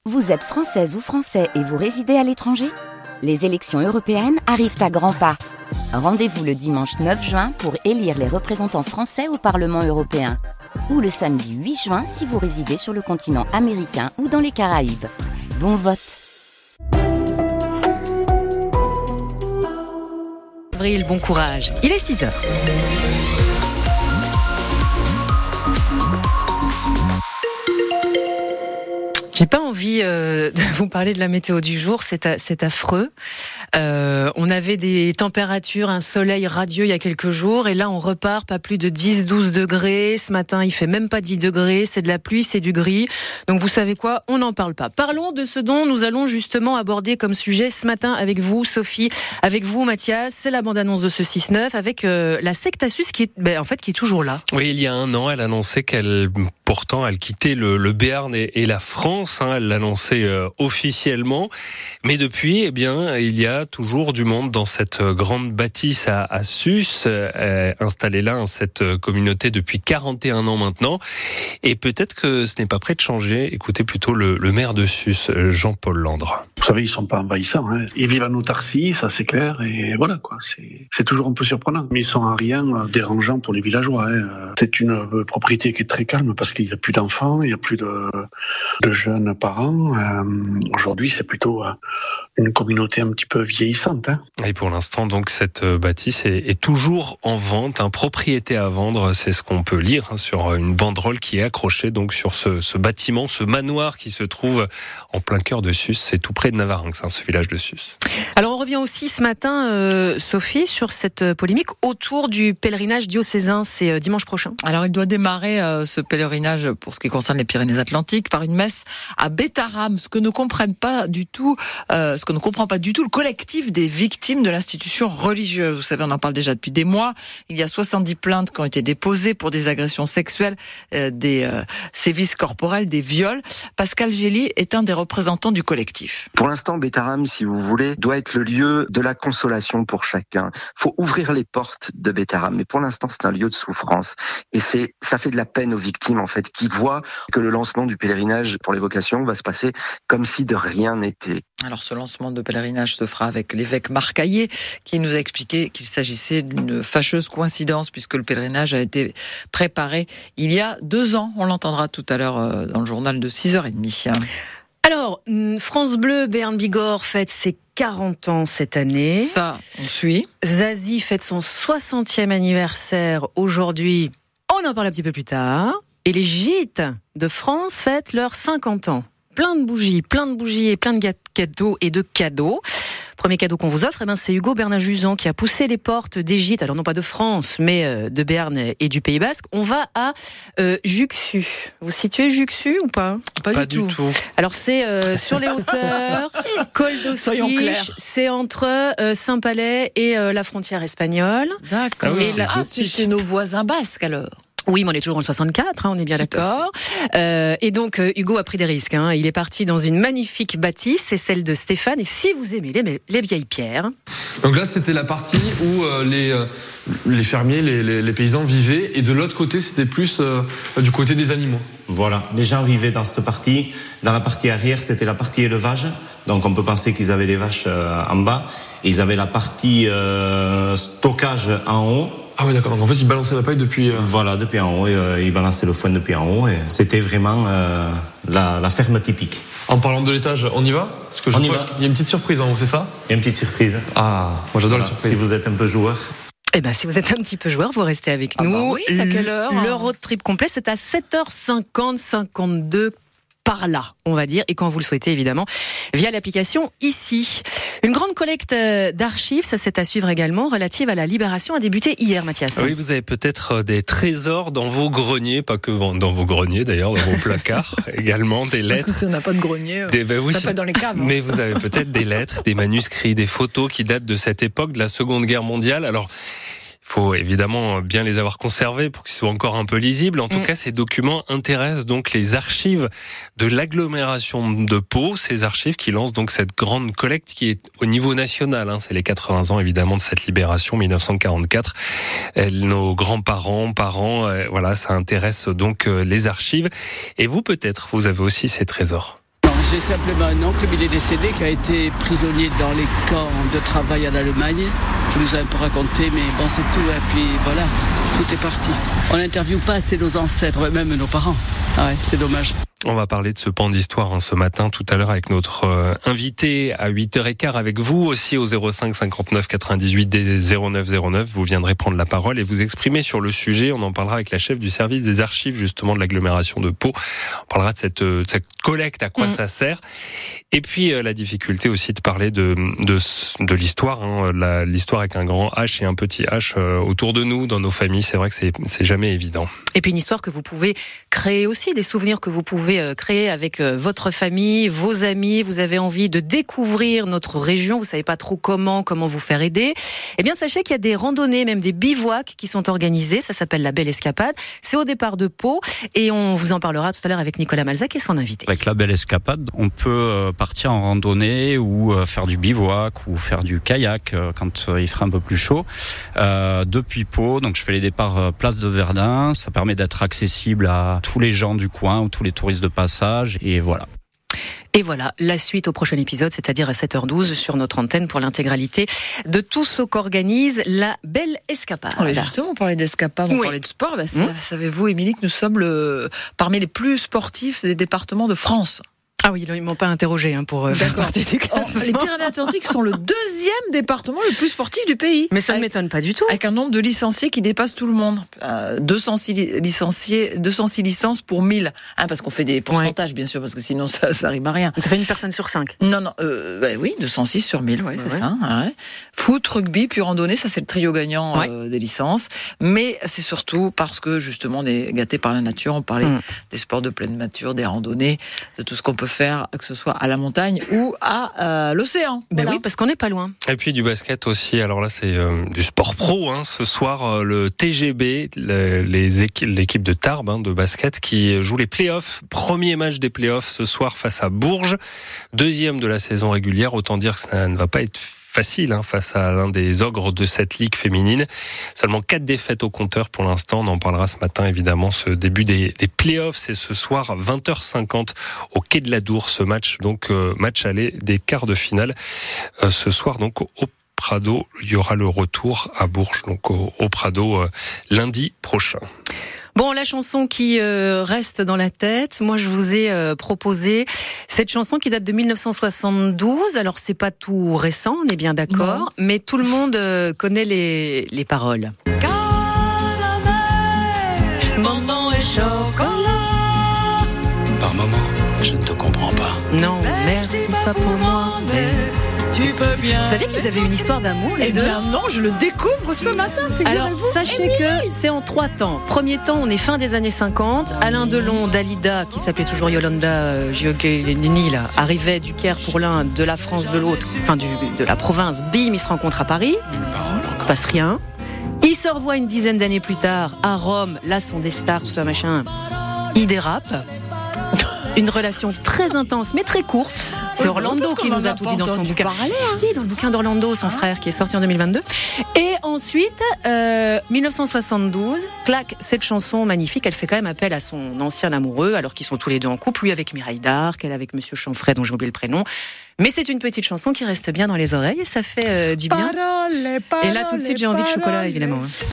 Vous êtes française ou français et vous résidez à l'étranger ? Les élections européennes arrivent à grands pas. Rendez-vous le dimanche 9 juin pour élire les représentants français au Parlement européen. Ou le samedi 8 juin si vous résidez sur le continent américain ou dans les Caraïbes. Bon vote. Avril, bon courage. Il est 6h. J'ai pas envie de vous parler de la météo du jour, c'est affreux. On avait des températures, un soleil radieux il y a quelques jours, et là on repart pas plus de 10-12 degrés. Ce matin il fait même pas 10 degrés, c'est de la pluie, c'est du gris. Donc vous savez quoi, on n'en parle pas. Parlons de ce dont nous allons justement aborder comme sujet ce matin avec vous Sophie, avec vous Mathias. C'est la bande-annonce de ce 6-9 avec la Sectasus qui est toujours là. Oui, il y a un an, elle annonçait qu'elle quittait le Béarn et la France. Elle l'annonçait officiellement, mais depuis, il y a toujours du monde dans cette grande bâtisse à Sus, installée là, cette communauté depuis 41 ans maintenant, et peut-être que ce n'est pas prêt de changer. Écoutez plutôt le maire de Sus, Jean-Paul Landre. Vous savez, ils sont pas envahissants. Ils vivent en autarcie, ça c'est clair, et voilà quoi. C'est toujours un peu surprenant, mais ils sont en rien dérangeants pour les villageois. C'est une propriété qui est très calme parce qu'il n'y a plus d'enfants, il n'y a plus de jeunes parents. Aujourd'hui, c'est plutôt une communauté un petit peu vieillissante. Et pour l'instant, donc, cette bâtisse est toujours en vente, propriété à vendre, c'est ce qu'on peut lire sur une banderole qui est accrochée donc sur ce bâtiment, ce manoir qui se trouve en plein cœur de Sus. C'est tout près de Navarinx, ce village de Sus. Alors on revient aussi ce matin, Sophie, sur cette polémique autour du pèlerinage diocésain. C'est dimanche prochain. Alors il doit démarrer ce pèlerinage pour ce qui concerne les Pyrénées-Atlantiques par une messe à Bétharram, ce que ne comprend pas du tout le collectif des victimes de l'institution religieuse. Vous savez, on en parle déjà depuis des mois. Il y a 70 plaintes qui ont été déposées pour des agressions sexuelles, des sévices corporels, des viols. Pascal Gély est un des représentants du collectif. Pour l'instant, Bétharram, si vous voulez, doit être le lieu de la consolation pour chacun. Faut ouvrir les portes de Bétharram, mais pour l'instant, c'est un lieu de souffrance. Et ça fait de la peine aux victimes, en fait, qui voient que le lancement du pèlerinage pour l'évocation va se passer comme si de rien n'était. Alors ce lancement de pèlerinage se fera avec l'évêque Marc Hayet qui nous a expliqué qu'il s'agissait d'une fâcheuse coïncidence puisque le pèlerinage a été préparé il y a 2 ans. On l'entendra tout à l'heure dans le journal de 6h30. Alors, France Bleu Béarn Bigorre fête ses 40 ans cette année. Ça, on suit. Zazie fête son 60e anniversaire aujourd'hui. On en parle un petit peu plus tard. Et les gîtes de France fêtent leurs 50 ans. Plein de bougies et plein de cadeaux et de cadeaux. Premier cadeau qu'on vous offre, c'est Hugo Bernard-Juzan qui a poussé les portes des gîtes, alors non pas de France, mais de Béarn et du Pays Basque. On va à Juxu. Vous situez Juxu ou pas ? Pas du tout. Alors c'est sur les hauteurs, Col d'Autriche, c'est entre Saint-Palais et la frontière espagnole. D'accord. C'est chez nos voisins basques alors. Oui, mais on est toujours en 64, on est bien d'accord. Et donc, Hugo a pris des risques. Il est parti dans une magnifique bâtisse, c'est celle de Stéphane. Et si vous aimez les vieilles pierres... Donc là, c'était la partie où les fermiers, les paysans vivaient. Et de l'autre côté, c'était plus du côté des animaux. Voilà, les gens vivaient dans cette partie. Dans la partie arrière, c'était la partie élevage. Donc on peut penser qu'ils avaient les vaches en bas. Ils avaient la partie stockage en haut. Ah oui, d'accord. Donc en fait, ils balançaient la paille depuis... Voilà, depuis en haut. Ils balançaient le foin depuis en haut. Et c'était vraiment la ferme typique. En parlant de l'étage, on y va ? Parce que on y va. Il y a une petite surprise en haut, c'est ça ? Il y a une petite surprise. Ah, moi j'adore les surprises. Si vous êtes un peu joueur. Si vous êtes un petit peu joueur, vous restez avec nous. Oui, c'est à quelle heure ? Le road trip complet, c'est à 7h50, 52 par là, on va dire, et quand vous le souhaitez, évidemment, via l'application ici. Une grande collecte d'archives, ça c'est à suivre également, relative à la libération, a débuté hier, Mathias. Oui, vous avez peut-être des trésors dans vos greniers, pas que dans vos greniers d'ailleurs, dans vos placards, également des lettres. Parce que si on n'a pas de grenier, oui, ça peut être dans les caves. Mais vous avez peut-être des lettres, des manuscrits, des photos qui datent de cette époque, de la Seconde Guerre mondiale. Alors, il faut évidemment bien les avoir conservés pour qu'ils soient encore un peu lisibles. En tout cas, ces documents intéressent donc les archives de l'agglomération de Pau. Ces archives qui lancent donc cette grande collecte qui est au niveau national. C'est les 80 ans évidemment de cette libération 1944. Nos grands-parents, parents, voilà, ça intéresse donc les archives. Et vous peut-être, vous avez aussi ces trésors. J'ai simplement un oncle, mais il est décédé, qui a été prisonnier dans les camps de travail en Allemagne, qui nous a un peu raconté, mais bon, c'est tout. Et puis voilà, tout est parti. On n'interviewe pas assez nos ancêtres, même nos parents. Ah ouais, c'est dommage. On va parler de ce pan d'histoire ce matin, tout à l'heure, avec notre invité à 8h15, avec vous aussi au 05 59 98 09 09. Vous viendrez prendre la parole et vous exprimer sur le sujet. On en parlera avec la chef du service des archives, justement, de l'agglomération de Pau. On parlera de cette collecte, à quoi ça sert. Et puis, la difficulté aussi de parler de l'histoire, hein, l'histoire avec un grand H et un petit H autour de nous, dans nos familles. C'est vrai que c'est jamais évident. Et puis une histoire que vous pouvez créer aussi, des souvenirs que vous pouvez créer avec votre famille, vos amis. Vous avez envie de découvrir notre région, vous savez pas trop comment vous faire aider. Eh bien, sachez qu'il y a des randonnées, même des bivouacs qui sont organisés. Ça s'appelle la Belle Escapade. C'est au départ de Pau et on vous en parlera tout à l'heure avec Nicolas Malzac et son invité. Avec la Belle Escapade, on peut partir en randonnée ou faire du bivouac ou faire du kayak quand il fera un peu plus chaud. Depuis Pau, donc je fais les départs place de Verdun. Ça permet d'être accessible à tous les gens du coin ou tous les touristes de passage et voilà. Et voilà, la suite au prochain épisode, c'est-à-dire à 7h12 sur notre antenne pour l'intégralité de tout ce qu'organise la Belle Escapade. Oui, justement, on parlait d'escapade, on parlait de sport. Savez-vous, Émilie, que nous sommes parmi les plus sportifs des départements de France. Ah oui, ils m'ont pas interrogé pour faire partie du classement. Les Pyrénées-Atlantiques sont le deuxième département le plus sportif du pays. Mais ça ne m'étonne pas du tout. Avec un nombre de licenciés qui dépasse tout le monde. 206 licences pour 1000. Parce qu'on fait des pourcentages, bien sûr, parce que sinon ça rime à rien. Ça fait une personne sur 5. Non, oui, 206 sur 1000, c'est ça. Ouais. Foot, rugby, puis randonnée, ça c'est le trio gagnant des licences. Mais c'est surtout parce que justement on est gâtés par la nature. On parlait des sports de pleine nature, des randonnées, de tout ce qu'on peut faire, que ce soit à la montagne ou à l'océan. Oui, parce qu'on n'est pas loin. Et puis du basket aussi. Alors là, c'est du sport pro. Ce soir, le TGB, l'équipe de Tarbes de basket, qui joue les playoffs. Premier match des playoffs ce soir face à Bourges. Deuxième de la saison régulière. Autant dire que ça ne va pas être facile face à l'un des ogres de cette ligue féminine. Seulement 4 défaites au compteur pour l'instant. On en parlera ce matin, évidemment. Ce début des playoffs, c'est ce soir 20h50 au Quai de la Dour. Ce match, donc match aller des quarts de finale. Ce soir, donc au Prado, il y aura le retour à Bourges, donc au Prado lundi prochain. Bon, la chanson qui reste dans la tête, moi je vous ai proposé cette chanson qui date de 1972. Alors c'est pas tout récent, on est bien d'accord, mais tout le monde connaît les paroles. Caramel, bonbon et chocolat. Par moment, je ne te comprends pas. Non, merci pas pour moi, mais tu peux bien. Vous savez qu'ils avaient une histoire d'amour, les deux? Non, je le découvre ce matin, figurez-vous. Alors, sachez que c'est en 3 temps. Premier temps, on est fin des années 50. Alain Delon, Dalida, qui s'appelait toujours Yolanda Giocchini, arrivait du Caire pour l'un, de la France de l'autre, de la province. Bim, ils se rencontrent à Paris. Il se passe rien. Ils se revoient une dizaine d'années plus tard à Rome. Là, sont des stars, tout ça, machin. Ils dérapent. Une relation très intense, mais très courte. C'est Orlando qui nous a tout dit dans son bouquin. Si, dans le bouquin d'Orlando, son frère, qui est sorti en 2022. Et ensuite, 1972, claque, cette chanson magnifique, elle fait quand même appel à son ancien amoureux, alors qu'ils sont tous les deux en couple, lui avec Mireille d'Arc, elle avec Monsieur Chanfray, dont j'ai oublié le prénom. Mais c'est une petite chanson qui reste bien dans les oreilles et ça fait du bien. Et là, tout de suite, j'ai envie de chocolat, évidemment.